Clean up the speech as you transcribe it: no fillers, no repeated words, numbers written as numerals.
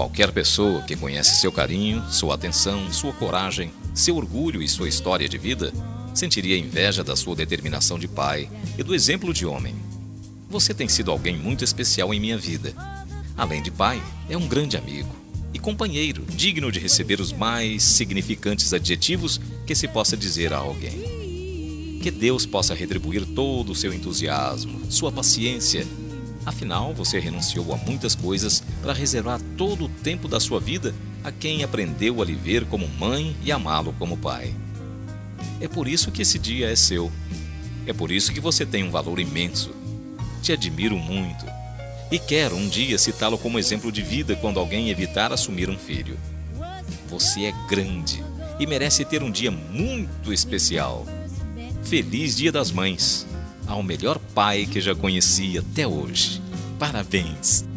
Qualquer pessoa que conhece seu carinho, sua atenção, sua coragem, seu orgulho e sua história de vida, sentiria inveja da sua determinação de pai e do exemplo de homem. Você tem sido alguém muito especial em minha vida. Além de pai, é um grande amigo e companheiro, digno de receber os mais significantes adjetivos que se possa dizer a alguém. Que Deus possa retribuir todo o seu entusiasmo, sua paciência. Afinal, você renunciou a muitas coisas para reservar todo o tempo da sua vida a quem aprendeu a lhe ver como mãe e amá-lo como pai. É por isso que esse dia é seu. É por isso que você tem um valor imenso. Te admiro muito. E quero um dia citá-lo como exemplo de vida quando alguém evitar assumir um filho. Você é grande e merece ter um dia muito especial. Feliz Dia das Mães, ao melhor pai que já conheci até hoje. Parabéns!